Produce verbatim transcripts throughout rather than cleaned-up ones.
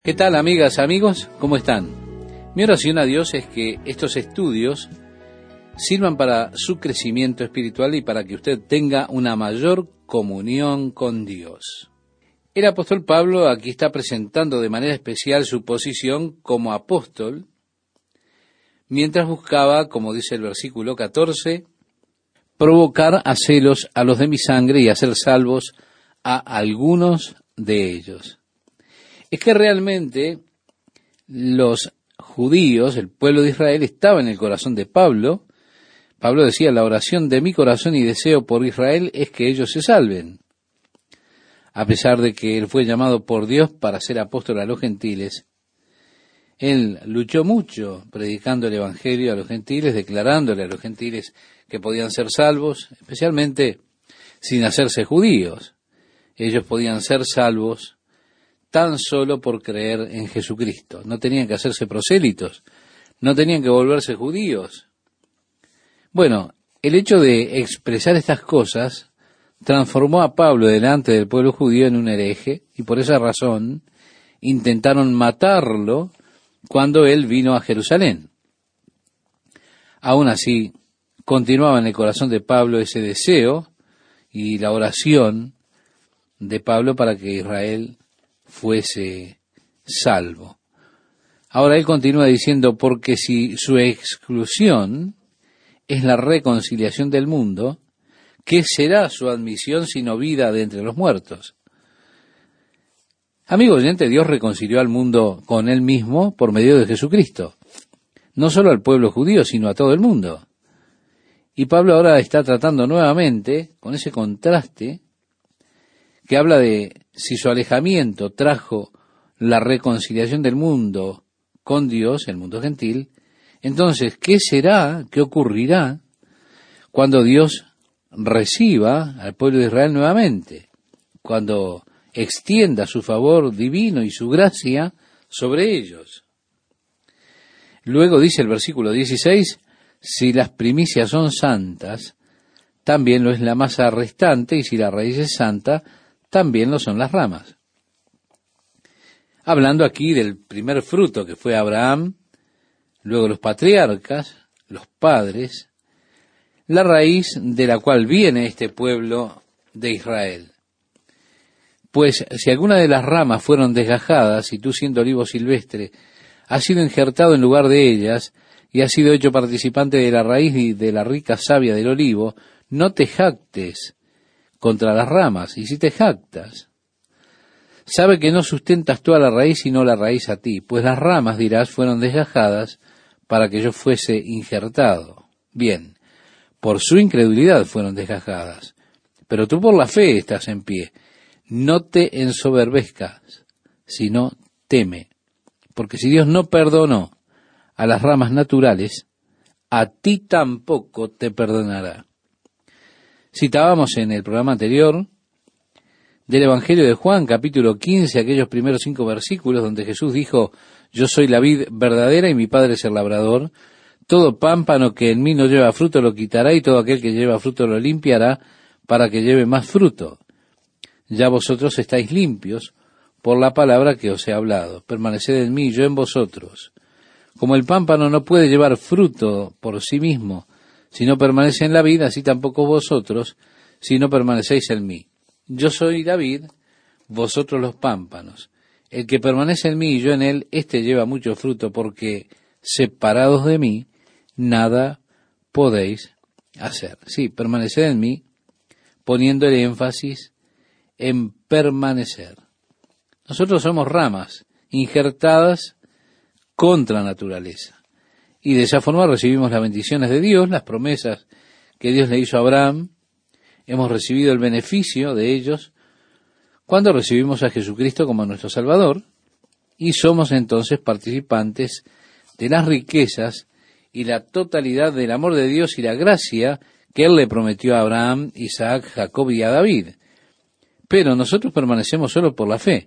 ¿Qué tal, amigas, amigos? ¿Cómo están? Mi oración a Dios es que estos estudios sirvan para su crecimiento espiritual y para que usted tenga una mayor comunión con Dios. El apóstol Pablo aquí está presentando de manera especial su posición como apóstol, mientras buscaba, como dice el versículo catorce, provocar a celos a los de mi sangre y hacer salvos a algunos de ellos. Es que realmente los judíos, el pueblo de Israel, estaba en el corazón de Pablo. Pablo decía, la oración de mi corazón y deseo por Israel es que ellos se salven. A pesar de que él fue llamado por Dios para ser apóstol a los gentiles, él luchó mucho predicando el evangelio a los gentiles, declarándole a los gentiles que podían ser salvos, especialmente sin hacerse judíos. Ellos podían ser salvos tan solo por creer en Jesucristo. No tenían que hacerse prosélitos, no tenían que volverse judíos. Bueno, el hecho de expresar estas cosas transformó a Pablo delante del pueblo judío en un hereje, y por esa razón intentaron matarlo cuando él vino a Jerusalén. Aún así, continuaba en el corazón de Pablo ese deseo y la oración de Pablo para que Israel fuese salvo. Ahora él continúa diciendo, porque si su exclusión es la reconciliación del mundo, ¿qué será su admisión sino vida de entre los muertos? Amigo oyente, Dios reconcilió al mundo con él mismo por medio de Jesucristo, no solo al pueblo judío, sino a todo el mundo. Y Pablo ahora está tratando nuevamente con ese contraste que habla de si su alejamiento trajo la reconciliación del mundo con Dios, el mundo gentil, entonces, ¿qué será, qué ocurrirá cuando Dios reciba al pueblo de Israel nuevamente? Cuando extienda su favor divino y su gracia sobre ellos. Luego dice el versículo dieciséis, si las primicias son santas, también lo es la masa restante, y si la raíz es santa, también lo son las ramas. Hablando aquí del primer fruto que fue Abraham, luego los patriarcas, los padres, la raíz de la cual viene este pueblo de Israel. Pues si alguna de las ramas fueron desgajadas, y tú siendo olivo silvestre, has sido injertado en lugar de ellas, y has sido hecho participante de la raíz y de la rica savia del olivo, no te jactes contra las ramas, y si te jactas, sabe que no sustentas tú a la raíz, sino la raíz a ti, pues las ramas, dirás, fueron desgajadas para que yo fuese injertado. Bien, por su incredulidad fueron desgajadas, pero tú por la fe estás en pie. No te ensoberbezcas, sino teme, porque si Dios no perdonó a las ramas naturales, a ti tampoco te perdonará. Citábamos en el programa anterior del Evangelio de Juan, capítulo quince, aquellos primeros cinco versículos donde Jesús dijo, yo soy la vid verdadera y mi Padre es el labrador. Todo pámpano que en mí no lleva fruto lo quitará, y todo aquel que lleva fruto lo limpiará para que lleve más fruto. Ya vosotros estáis limpios por la palabra que os he hablado. Permaneced en mí, yo en vosotros. Como el pámpano no puede llevar fruto por sí mismo, si no permanece en la vid, así tampoco vosotros, si no permanecéis en mí. Yo soy la vid, vosotros los pámpanos. El que permanece en mí y yo en él, éste lleva mucho fruto, porque separados de mí, nada podéis hacer. Sí, permaneced en mí, poniendo el énfasis en permanecer. Nosotros somos ramas injertadas contra naturaleza. Y de esa forma recibimos las bendiciones de Dios, las promesas que Dios le hizo a Abraham. Hemos recibido el beneficio de ellos cuando recibimos a Jesucristo como nuestro Salvador, y somos entonces participantes de las riquezas y la totalidad del amor de Dios y la gracia que Él le prometió a Abraham, Isaac, Jacob y a David. Pero nosotros permanecemos solo por la fe,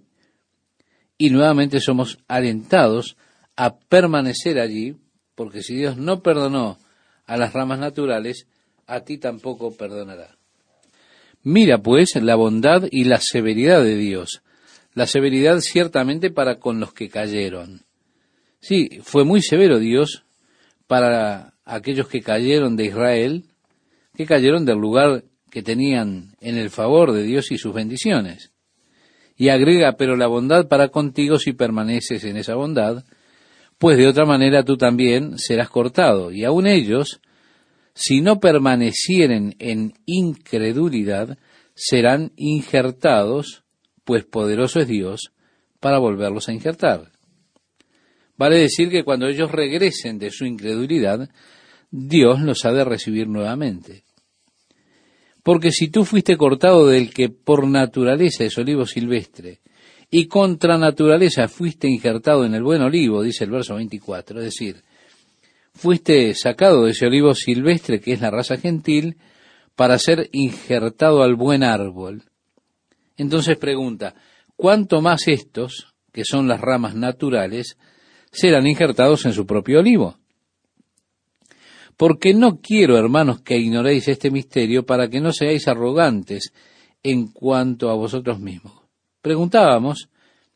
y nuevamente somos alentados a permanecer allí, porque si Dios no perdonó a las ramas naturales, a ti tampoco perdonará. Mira pues la bondad y la severidad de Dios. la severidad ciertamente para con los que cayeron. Sí, fue muy severo Dios para aquellos que cayeron de Israel, que cayeron del lugar que tenían en el favor de Dios y sus bendiciones. Y agrega, pero la bondad para contigo si permaneces en esa bondad, pues de otra manera tú también serás cortado. Y aun ellos, si no permanecieren en incredulidad, serán injertados, pues poderoso es Dios para volverlos a injertar. Vale decir que cuando ellos regresen de su incredulidad, Dios los ha de recibir nuevamente. Porque si tú fuiste cortado del que por naturaleza es olivo silvestre, y contra naturaleza fuiste injertado en el buen olivo, dice el verso veinticuatro, es decir, fuiste sacado de ese olivo silvestre que es la raza gentil, para ser injertado al buen árbol. Entonces pregunta, ¿cuánto más estos, que son las ramas naturales, serán injertados en su propio olivo? Porque no quiero, hermanos, que ignoréis este misterio para que no seáis arrogantes en cuanto a vosotros mismos. Preguntábamos,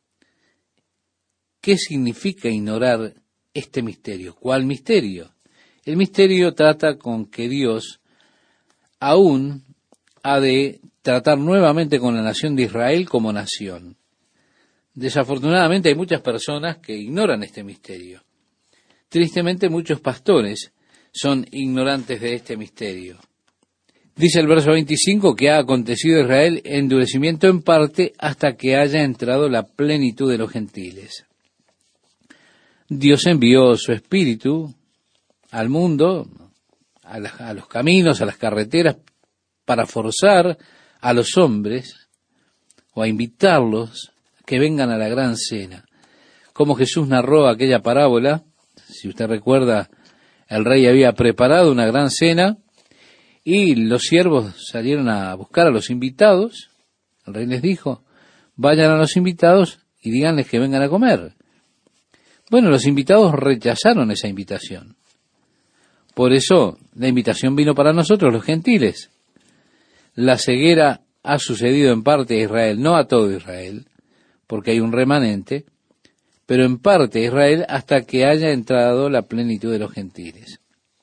¿qué significa ignorar este misterio? ¿Cuál misterio? El misterio trata con que Dios aún ha de tratar nuevamente con la nación de Israel como nación. Desafortunadamente hay muchas personas que ignoran este misterio. Tristemente muchos pastores son ignorantes de este misterio. Dice el verso veinticinco que ha acontecido a Israel endurecimiento en parte hasta que haya entrado la plenitud de los gentiles. Dios envió su espíritu al mundo, a, la, a los caminos, a las carreteras, para forzar a los hombres o a invitarlos que vengan a la gran cena. Como Jesús narró aquella parábola, si usted recuerda, el rey había preparado una gran cena y los siervos salieron a buscar a los invitados. El rey les dijo, vayan a los invitados y díganles que vengan a comer. Bueno, los invitados rechazaron esa invitación. Por eso la invitación vino para nosotros, los gentiles. La ceguera ha sucedido en parte a Israel, no a todo Israel, porque hay un remanente, pero en parte a Israel hasta que haya entrado la plenitud de los gentiles.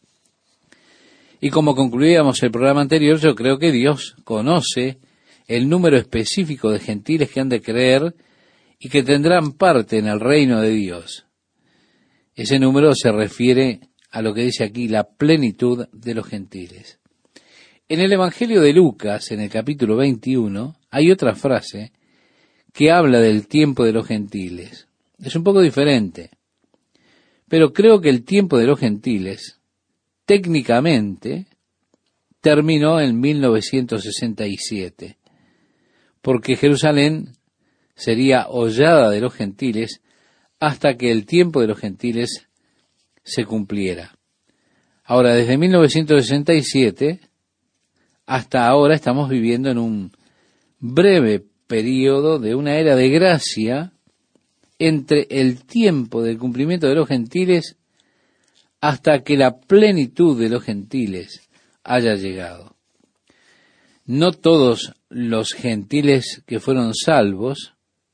Y como concluíamos el programa anterior, yo creo que Dios conoce el número específico de gentiles que han de creer y que tendrán parte en el reino de Dios. Ese número se refiere a lo que dice aquí, la plenitud de los gentiles. En el Evangelio de Lucas, en el capítulo veintiuno, hay otra frase que habla del tiempo de los gentiles. Es un poco diferente, pero creo que el tiempo de los gentiles, técnicamente, terminó en mil novecientos sesenta y siete, porque Jerusalén sería hollada de los gentiles hasta que el tiempo de los gentiles se cumpliera. Ahora, desde mil novecientos sesenta y siete hasta ahora estamos viviendo en un breve periodo de una era de gracia entre el tiempo del cumplimiento de los gentiles hasta que la plenitud de los gentiles haya llegado. No todos los gentiles que fueron salvos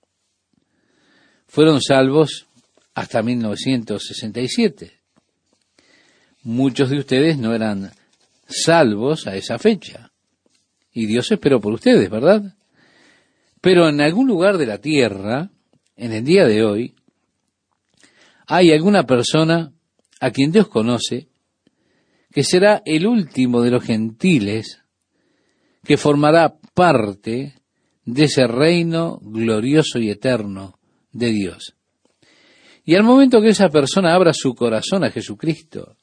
fueron salvos hasta mil novecientos sesenta y siete. Muchos de ustedes no eran salvos a esa fecha. Y Dios esperó por ustedes, ¿verdad? Pero en algún lugar de la tierra, en el día de hoy, hay alguna persona a quien Dios conoce que será el último de los gentiles que formará parte de ese reino glorioso y eterno de Dios. Y al momento que esa persona abra su corazón a Jesucristo,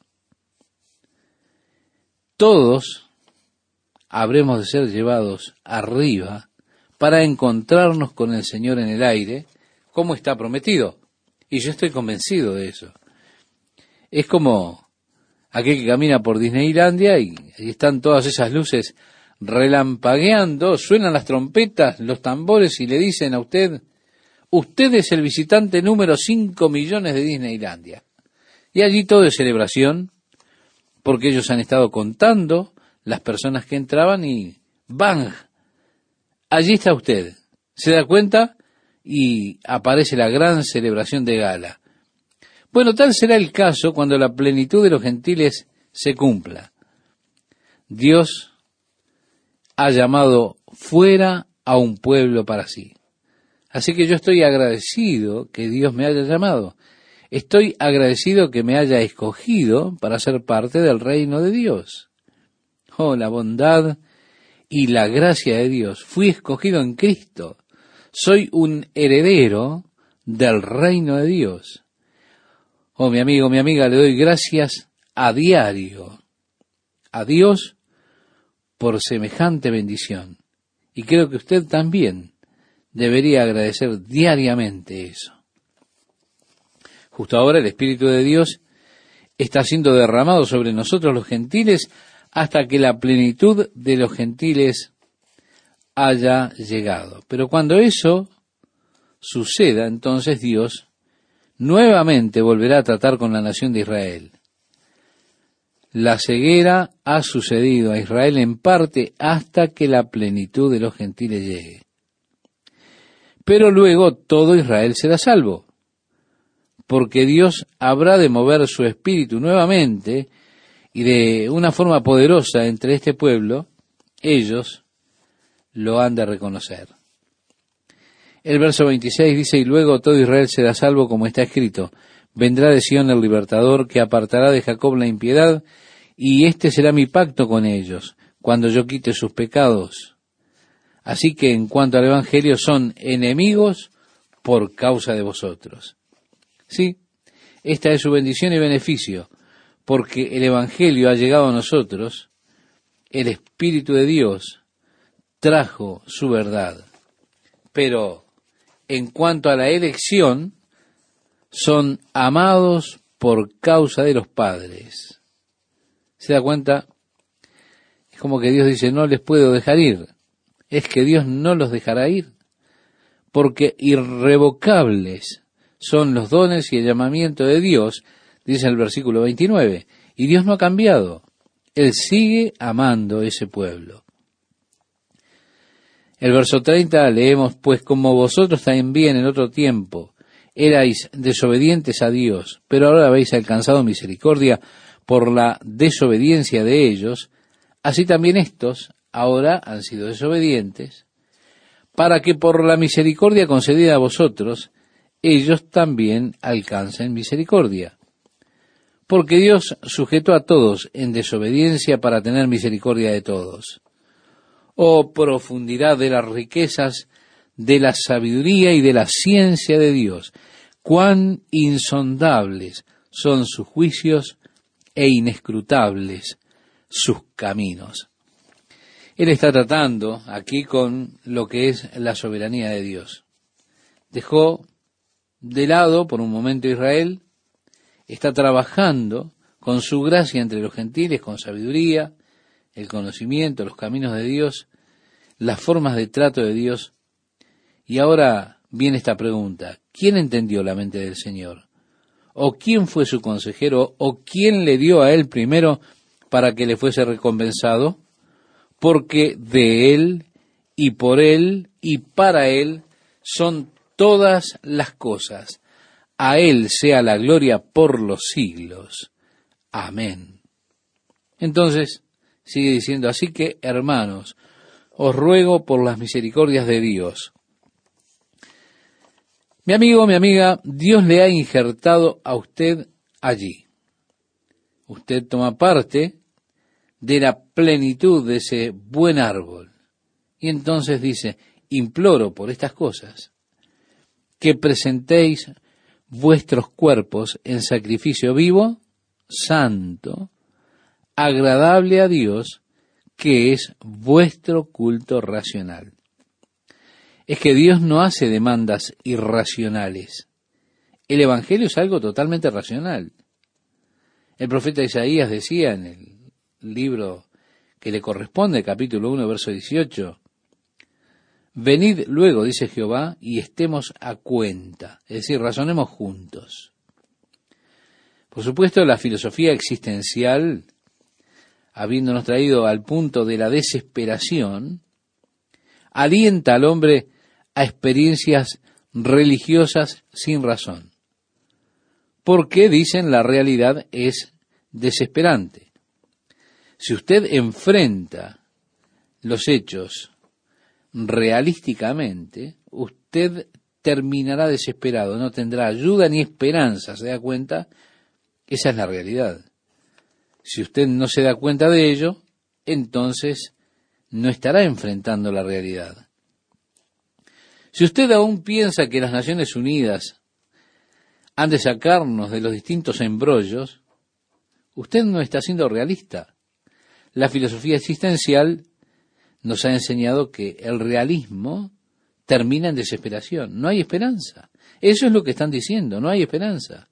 todos habremos de ser llevados arriba para encontrarnos con el Señor en el aire, como está prometido. Y yo estoy convencido de eso. Es como aquel que camina por Disneylandia y ahí están todas esas luces relampagueando, suenan las trompetas, los tambores y le dicen a usted, usted es el visitante número cinco millones de Disneylandia. Y allí todo es celebración, porque ellos han estado contando las personas que entraban y ¡bang! Allí está usted. ¿Se da cuenta? y aparece la gran celebración de gala. Bueno, tal será el caso cuando la plenitud de los gentiles se cumpla. Dios ha llamado fuera a un pueblo para sí. Así que yo estoy agradecido que Dios me haya llamado. Estoy agradecido que me haya escogido para ser parte del reino de Dios. Oh, la bondad y la gracia de Dios. Fui escogido en Cristo. Soy un heredero del reino de Dios. Oh, mi amigo, mi amiga, le doy gracias a diario a Dios por semejante bendición. Y creo que usted también debería agradecer diariamente eso. Justo ahora el Espíritu de Dios está siendo derramado sobre nosotros los gentiles hasta que la plenitud de los gentiles haya llegado. Pero cuando eso suceda, entonces Dios nuevamente volverá a tratar con la nación de Israel. La ceguera ha sucedido a Israel en parte hasta que la plenitud de los gentiles llegue. Pero luego todo Israel será salvo, porque Dios habrá de mover su espíritu nuevamente y de una forma poderosa entre este pueblo. Ellos lo han de reconocer. El verso veintiséis dice, y luego todo Israel será salvo, como está escrito, vendrá de Sión el libertador, que apartará de Jacob la impiedad, y este será mi pacto con ellos, cuando yo quite sus pecados. Así que en cuanto al Evangelio, son enemigos por causa de vosotros. Sí, esta es su bendición y beneficio, porque el Evangelio ha llegado a nosotros, el Espíritu de Dios trajo su verdad. Pero en cuanto a la elección, son amados por causa de los padres. ¿Se da cuenta? Es como que Dios dice, no les puedo dejar ir. Es que Dios no los dejará ir, porque irrevocables son los dones y el llamamiento de Dios, dice el versículo veintinueve, y Dios no ha cambiado. Él sigue amando ese pueblo. El verso treinta leemos, pues como vosotros también en otro tiempo erais desobedientes a Dios, pero ahora habéis alcanzado misericordia por la desobediencia de ellos, así también estos ahora han sido desobedientes, para que por la misericordia concedida a vosotros, ellos también alcancen misericordia. Porque Dios sujetó a todos en desobediencia para tener misericordia de todos. Oh profundidad de las riquezas, de la sabiduría y de la ciencia de Dios, cuán insondables son sus juicios e inescrutables sus caminos. Él está tratando aquí con lo que es la soberanía de Dios. Dejó de lado por un momento Israel, está trabajando con su gracia entre los gentiles, con sabiduría, el conocimiento, los caminos de Dios, las formas de trato de Dios. Y ahora viene esta pregunta, ¿quién entendió la mente del Señor? ¿O quién fue su consejero? ¿O quién le dio a él primero para que le fuese recompensado? Porque de él, y por él, y para él, son todas las cosas. A él sea la gloria por los siglos. Amén. Entonces, sigue diciendo, así que, hermanos, os ruego por las misericordias de Dios. Mi amigo, mi amiga, Dios le ha injertado a usted allí. Usted toma parte de la plenitud de ese buen árbol. Y entonces dice, imploro por estas cosas, que presentéis vuestros cuerpos en sacrificio vivo, santo, agradable a Dios, que es vuestro culto racional. Es que Dios no hace demandas irracionales. El Evangelio es algo totalmente racional. El profeta Isaías decía en el libro que le corresponde, capítulo uno, verso dieciocho, venid luego, dice Jehová, y estemos a cuenta, es decir, razonemos juntos. Por supuesto, la filosofía existencial, habiéndonos traído al punto de la desesperación, alienta al hombre a experiencias religiosas sin razón. Porque, dicen, la realidad es desesperante. Si usted enfrenta los hechos realísticamente, usted terminará desesperado, no tendrá ayuda ni esperanza, ¿se da cuenta? Esa es la realidad. Si usted no se da cuenta de ello, entonces no estará enfrentando la realidad. Si usted aún piensa que las Naciones Unidas han de sacarnos de los distintos embrollos, usted no está siendo realista. La filosofía existencial nos ha enseñado que el realismo termina en desesperación. No hay esperanza. Eso es lo que están diciendo, no hay esperanza.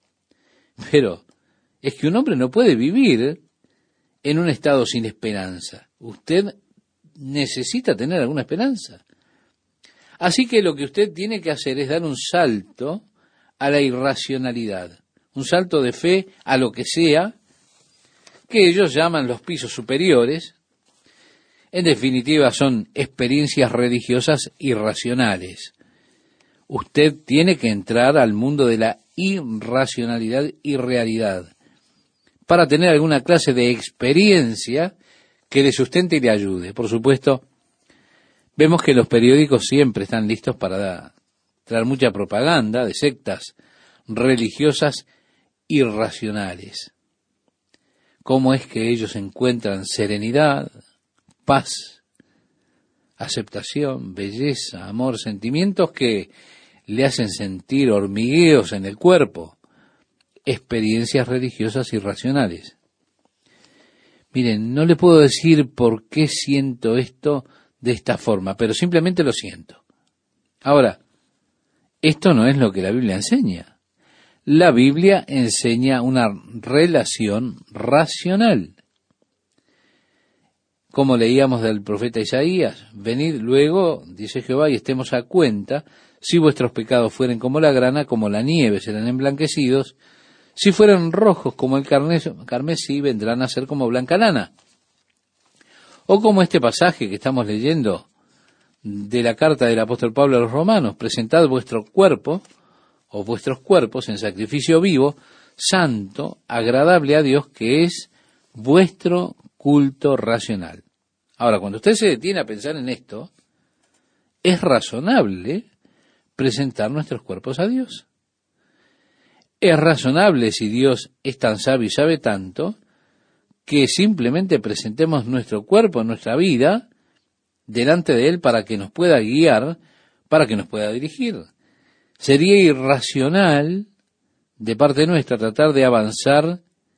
Pero es que un hombre no puede vivir en un estado sin esperanza. Usted necesita tener alguna esperanza. Así que lo que usted tiene que hacer es dar un salto a la irracionalidad, un salto de fe a lo que sea, que ellos llaman los pisos superiores. En definitiva, son experiencias religiosas irracionales. Usted tiene que entrar al mundo de la irracionalidad y realidad para tener alguna clase de experiencia que le sustente y le ayude. Por supuesto, vemos que los periódicos siempre están listos para traer mucha propaganda de sectas religiosas irracionales. ¿Cómo es que ellos encuentran serenidad, paz, aceptación, belleza, amor, sentimientos que le hacen sentir hormigueos en el cuerpo? Experiencias religiosas irracionales. Miren, no le puedo decir por qué siento esto de esta forma, pero simplemente lo siento. Ahora, esto no es lo que la Biblia enseña. La Biblia enseña una relación racional. Como leíamos del profeta Isaías, venid luego, dice Jehová, y estemos a cuenta, si vuestros pecados fueren como la grana, como la nieve serán emblanquecidos, si fueren rojos como el carmesí, vendrán a ser como blanca lana. O como este pasaje que estamos leyendo de la carta del apóstol Pablo a los romanos, presentad vuestro cuerpo, o vuestros cuerpos en sacrificio vivo, santo, agradable a Dios, que es vuestro culto racional. Ahora, cuando usted se detiene a pensar en esto, es razonable presentar nuestros cuerpos a Dios. Es razonable, si Dios es tan sabio y sabe tanto, que simplemente presentemos nuestro cuerpo, nuestra vida, delante de Él para que nos pueda guiar, para que nos pueda dirigir. Sería irracional de parte nuestra tratar de avanzar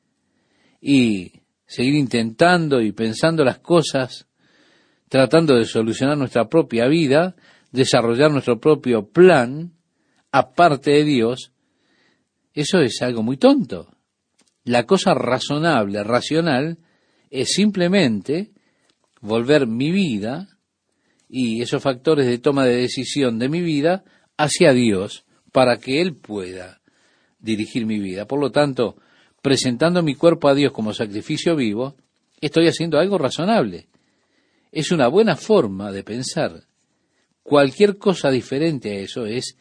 y seguir intentando y pensando las cosas, tratando de solucionar nuestra propia vida, desarrollar nuestro propio plan, aparte de Dios. Eso es algo muy tonto. La cosa razonable, racional, es simplemente volver mi vida y esos factores de toma de decisión de mi vida hacia Dios para que Él pueda dirigir mi vida. Por lo tanto, presentando mi cuerpo a Dios como sacrificio vivo, estoy haciendo algo razonable. Es una buena forma de pensar. Cualquier cosa diferente a eso es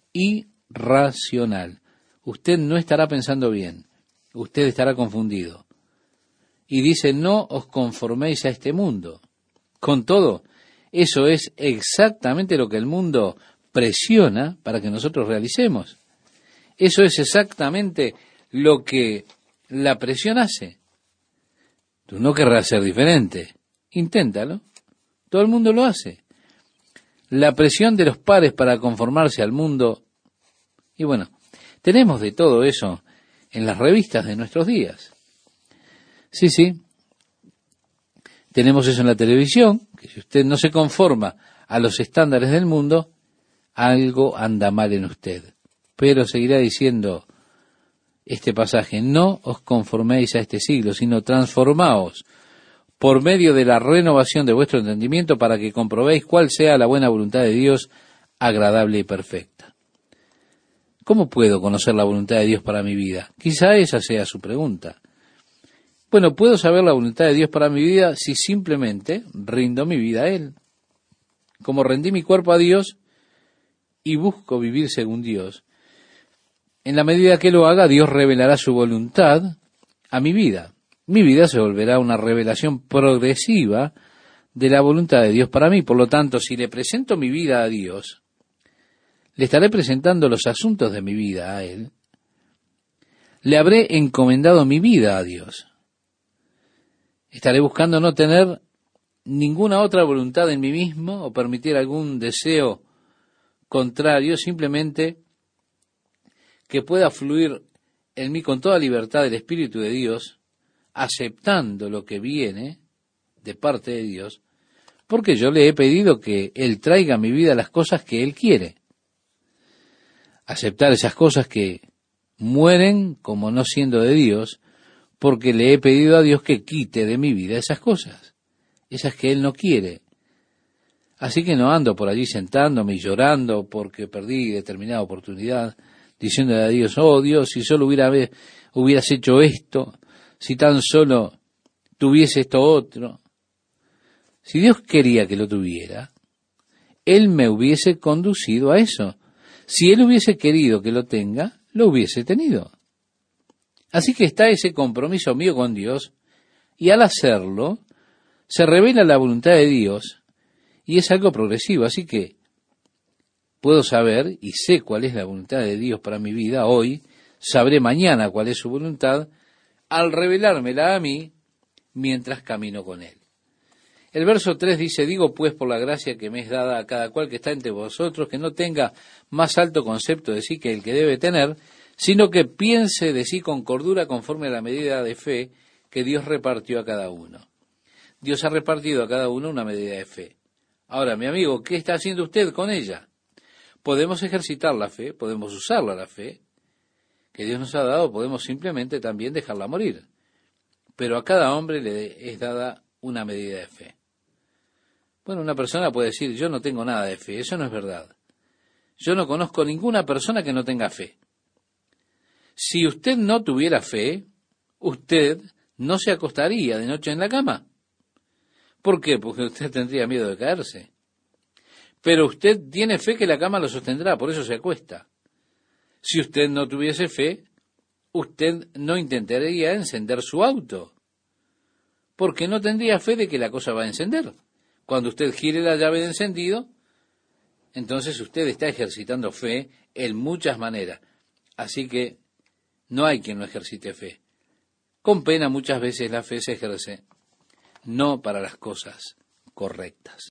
irracional. Usted no estará pensando bien. Usted estará confundido. Y dice, no os conforméis a este mundo. Con todo, eso es exactamente lo que el mundo presiona para que nosotros realicemos. Eso es exactamente lo que la presión hace. Tú no querrás ser diferente. Inténtalo. Todo el mundo lo hace. La presión de los pares para conformarse al mundo. Y bueno, tenemos de todo eso en las revistas de nuestros días. Sí, sí. Tenemos eso en la televisión, que si usted no se conforma a los estándares del mundo, algo anda mal en usted. Pero seguirá diciendo este pasaje, no os conforméis a este siglo, sino transformaos por medio de la renovación de vuestro entendimiento para que comprobéis cuál sea la buena voluntad de Dios, agradable y perfecta. ¿Cómo puedo conocer la voluntad de Dios para mi vida? Quizá esa sea su pregunta. Bueno, puedo saber la voluntad de Dios para mi vida si simplemente rindo mi vida a Él. Como rendí mi cuerpo a Dios, y busco vivir según Dios, en la medida que lo haga, Dios revelará su voluntad a mi vida. Mi vida se volverá una revelación progresiva de la voluntad de Dios para mí. Por lo tanto, si le presento mi vida a Dios, le estaré presentando los asuntos de mi vida a Él. Le habré encomendado mi vida a Dios. Estaré buscando no tener ninguna otra voluntad en mí mismo o permitir algún deseo contrario, simplemente que pueda fluir en mí con toda libertad el Espíritu de Dios, aceptando lo que viene de parte de Dios, porque yo le he pedido que Él traiga a mi vida las cosas que Él quiere. Aceptar esas cosas que mueren como no siendo de Dios, porque le he pedido a Dios que quite de mi vida esas cosas, esas que Él no quiere. Así que no ando por allí sentándome y llorando porque perdí determinada oportunidad, diciéndole a Dios, oh Dios, si solo hubiera, hubieras hecho esto, si tan solo tuviese esto otro. Si Dios quería que lo tuviera, Él me hubiese conducido a eso. Si Él hubiese querido que lo tenga, lo hubiese tenido. Así que está ese compromiso mío con Dios, y al hacerlo, se revela la voluntad de Dios, y es algo progresivo. Así que puedo saber, y sé cuál es la voluntad de Dios para mi vida hoy, sabré mañana cuál es su voluntad, al revelármela a mí, mientras camino con Él. El verso tres dice, digo pues por la gracia que me es dada a cada cual que está entre vosotros, que no tenga más alto concepto de sí que el que debe tener, sino que piense de sí con cordura conforme a la medida de fe que Dios repartió a cada uno. Dios ha repartido a cada uno una medida de fe. Ahora, mi amigo, ¿qué está haciendo usted con ella? Podemos ejercitar la fe, podemos usarla la fe que Dios nos ha dado, podemos simplemente también dejarla morir. Pero a cada hombre le es dada una medida de fe. Bueno, una persona puede decir, yo no tengo nada de fe. Eso no es verdad. Yo no conozco ninguna persona que no tenga fe. Si usted no tuviera fe, usted no se acostaría de noche en la cama. ¿Por qué? Porque usted tendría miedo de caerse. Pero usted tiene fe que la cama lo sostendrá, por eso se acuesta. Si usted no tuviese fe, usted no intentaría encender su auto, porque no tendría fe de que la cosa va a encender. Cuando usted gire la llave de encendido, entonces usted está ejercitando fe en muchas maneras. Así que no hay quien no ejercite fe. Con pena muchas veces la fe se ejerce no para las cosas correctas.